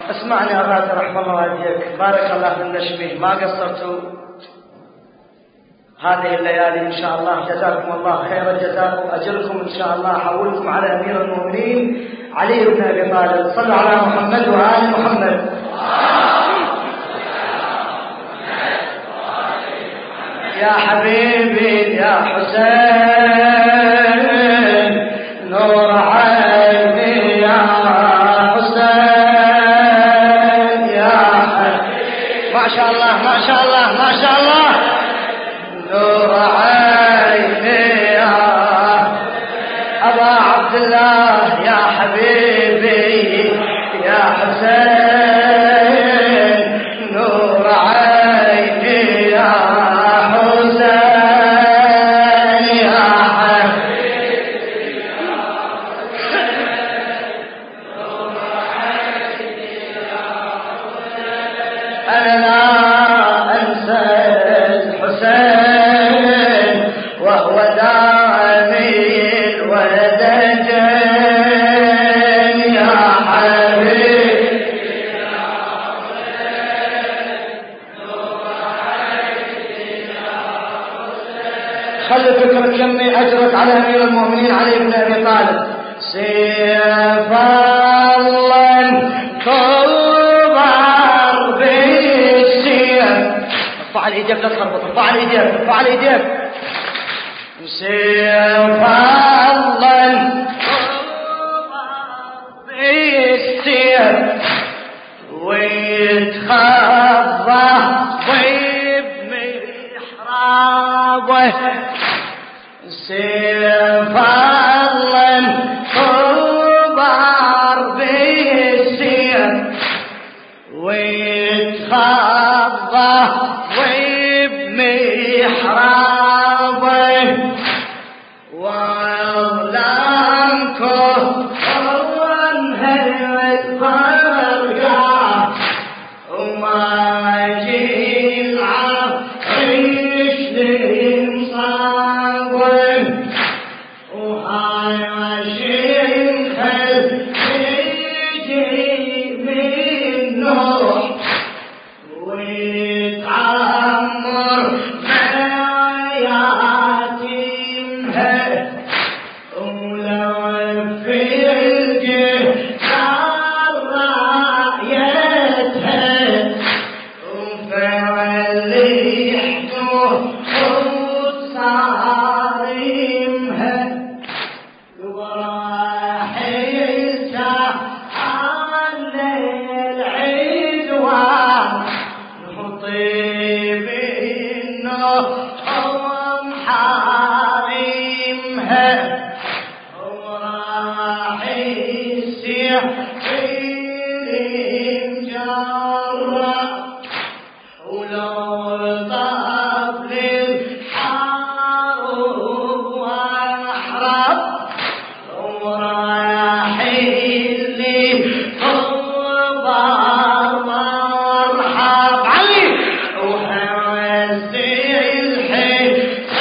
اسمعني يا غازي رحم الله والديك، بارك الله في النشمه، ما قصرتوا هذه الليالي ان شاء الله، جزاكم الله خير الجزاء واجركم ان شاء الله. احولكم على امير المؤمنين علي بن ابي طالب. صلوا على محمد وآل محمد. يا حبيبي يا حسين نور عيني يا حسين يا حبيبي، ما شاء الله ما شاء الله ما شاء الله، نور عيني يا أبا عبد الله يا حبيبي يا حسين نور عيني يا حسين يا حبيبي يا حسين نور عيني يا حسين. أنا لا أنسى الحسين وهو دامي الولدين يا حبيبي يا حسين نور عيني يا حسين. خلي فكرك يمي أجرك على أمير المؤمنين علي بن أبي طالب. سيف الله كبر بالسيف، ارفع الايديك لا تخربط، ارفع الايديك ارفع الايديك. سيف الله بالسيف ويتخضى ضيب محرابه. سيف الله كبر بالسيف ويتخضى ضيب محرابه. وأظلامكم وانها الفرقة وما يجي العريش لمصابه. وهاي ماشي خل يجي من نوح ويتعمر يتيمها. ولو في الجهر رايتها وفعلي يحدوه وصارمها. وراحلتها على العدوان وطيب النوم حارمها. وراح يسير في الجرة ولو طاب للحرب واحرب. وراح اللي خبر مرحب علي وحوزي الحين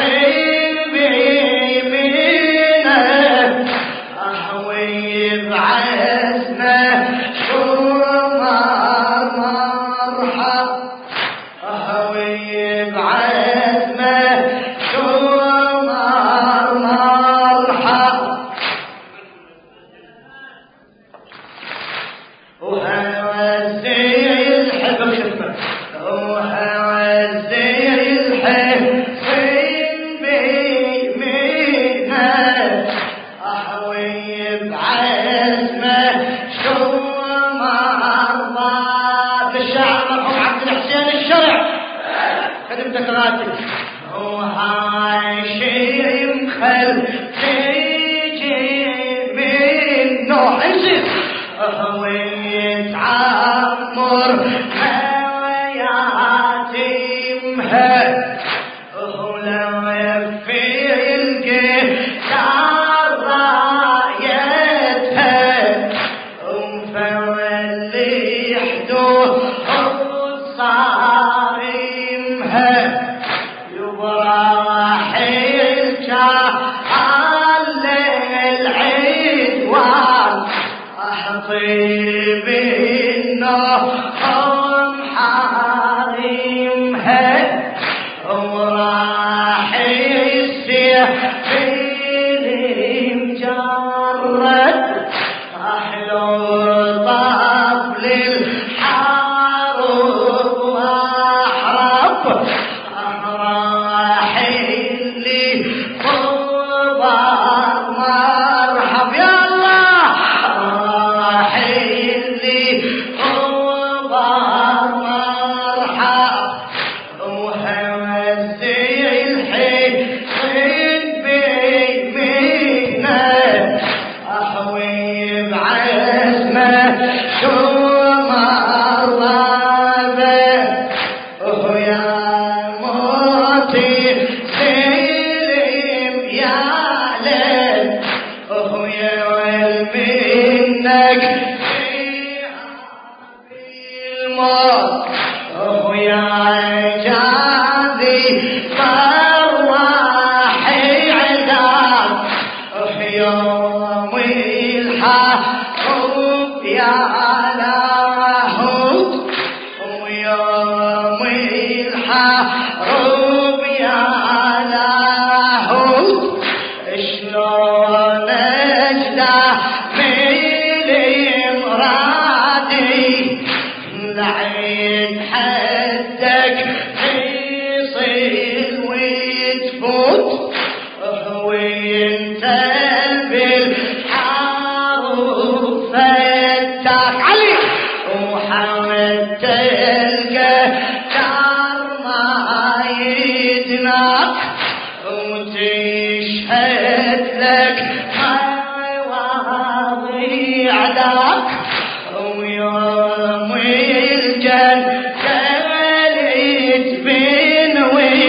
بيمينه. أحوي بعزمه شمر مرحب. أحوي بعزمه شمر مرحب. وهوزي الحب خفه وهوزي الحب بيمينه. أحوي بعزمه شمر مرحب. للشاعر مرحوم عبد الحسين الشرع خدمتك راتب. وهاي شي مخل تيجي من نوع انزل. هو يتعمر يتيمها. هو لو في الجهر رايتها وفولي يحدوه وصارمها. يبراح على العدوان. أحطي بالنار كلهم حارمها وراح يصير فيني مجرد أحلو طاب للحارب وأحرب راح اللي خبر مرحب يا الله راح اللي خبر مرحب وهوزي الحين بيمينه أحوي بعزمه شو مرضى ويا موتي سلم يا ليل ويا منك الموت ويا جاذي فرواحي عذاب يوم الحرب يا لاهوت ويوم الحرب يا لاهوت شلون اجدع من مرادي لعين حدك يصير وتفوت وانت بالحرب فتاك علي وحاول تلقى دار ما يدناك وتشهد لك مواضيع ذاك ويوم الجنة بنوي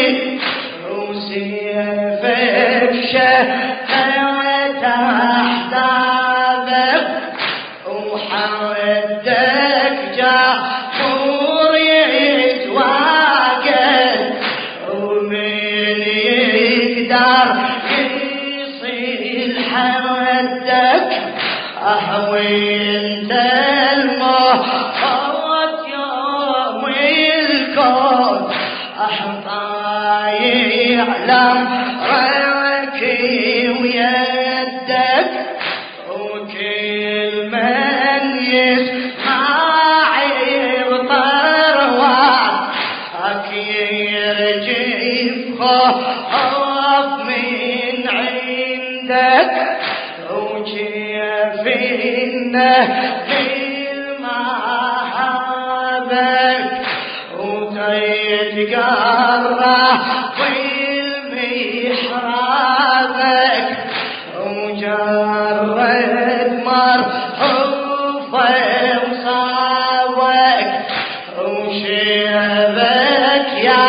وسيفك شهدت أحزابك وحودك جاحور يتواجد ومن يقدر يصير حودك أهوين الموت يوم الكون أحطى يعلم ركي ويدك وكل من يسمع بطروات يرجف خوف من عندك وكيف إنه بالمهابك وتيتقرى بالمحرابك ومجرد مرحوفة وصابك وشيبك يا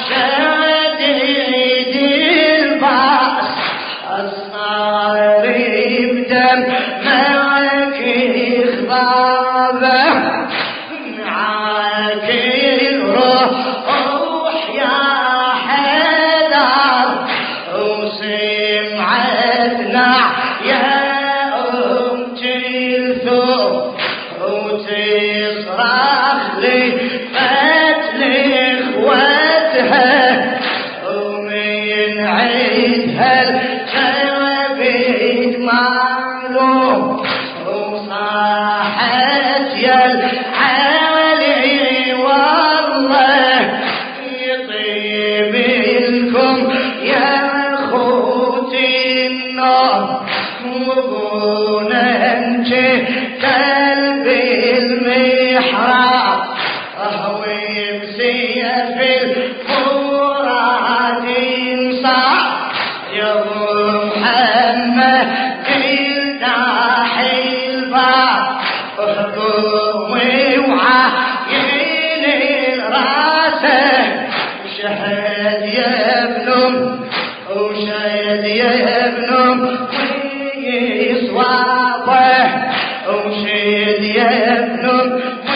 شديد الباس الصار بدم معك إخضابه معك الروح يا حدار وسمعتنا يا أم جلثوم وتصرخ لي فتل إخوتها ومن عيدها الجوابيد معلوم وصاحت يا العالي والله يطيب لكم يا أخوتي النار وقونا انجي قلبي المحراب أهوي بسيف الفرات انصاع يا محمد الداحي الباب حكومي وعين راسه شهد يا ابنهم وشهد يا ابنهم ويصوابه وشهد يا ابنهم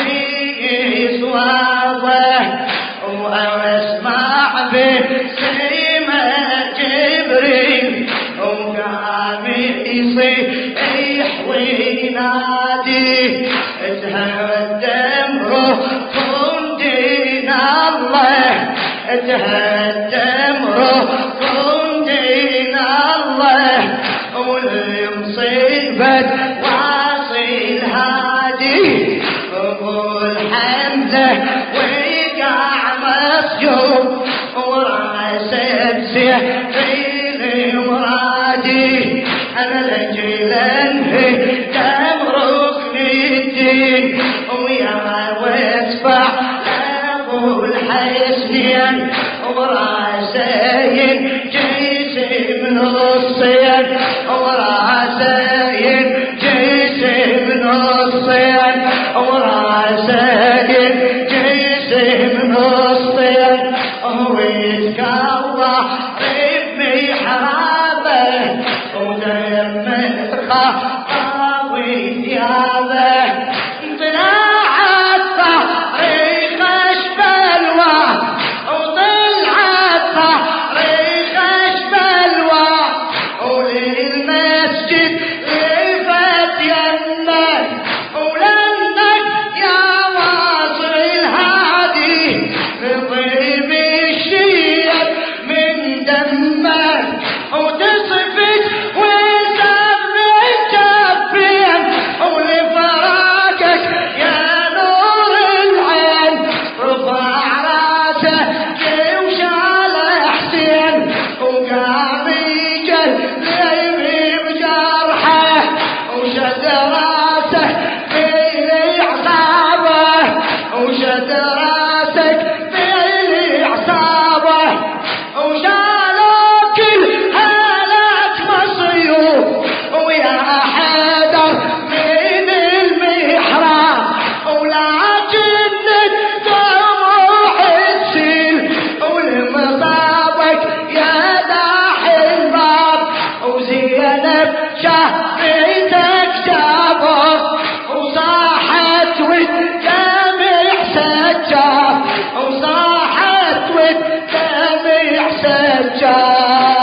ويصوابه واسمع بسيمة جبريل وقام يصيح وينادي تهدم تهدم ركن دين الله والمصيبة واصل هادي والحمزة وقع مسجون وراسه بسيف مرادي أنا لجل أنهي دم ركن الدين ويا واسفع لأبو الحسنين وراسين جيسي من الصين وراسين جيسي من الصين وراسين جيسي من الصين ويتكوى ابني حرابه ودم الخطا وثيابه طلعت طريق اشبلوه وطلعت طريق اشبلوه وللمسجد لفت يمه ولنك يا واصل هادي لطيب الشيب من دمك وتصفت وسبع الجبين ولفراقك يا نور العين رفع راسه وشال حسين وقام يجلب بجرحه وشد راسه في عصابه وشد راسك في عصابه وشالوا كل هالك مصيوب ويا حيدر من المحراب ولكن الدموع تسيل ولمصابك يا داح الباب وزينب شهرتك جابه وصاحت والجامع سجاب وصاحت والجامع سجاب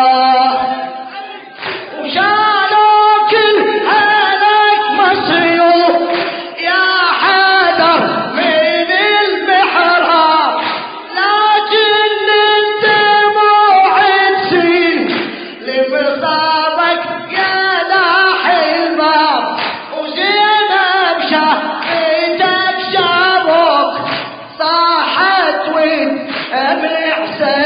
وشالوا كل هلك مصيوب يا حيدر من المحراب لكن الدموع تسيل لمصابك يا داح الباب وزينب شهرتك جابوك صاحت والجامع سجاب